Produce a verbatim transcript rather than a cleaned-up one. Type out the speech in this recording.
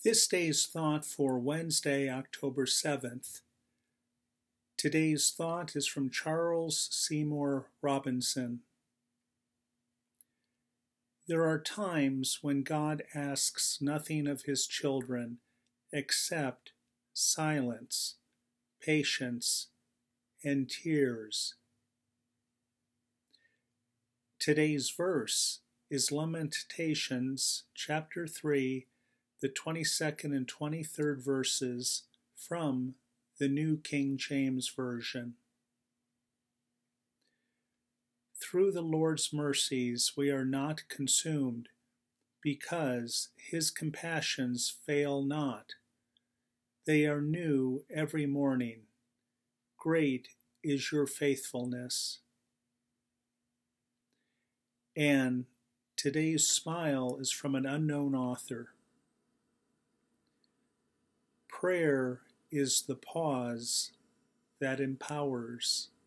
This day's thought for Wednesday, October seventh. Today's thought is from Charles Seymour Robinson. There are times when God asks nothing of his children except silence, patience, and tears. Today's verse is Lamentations chapter three, the twenty-second and twenty-third verses from the New King James Version. Through the Lord's mercies we are not consumed, because his compassions fail not. They are new every morning. Great is your faithfulness. And today's smile is from an unknown author. Prayer is the pause that empowers.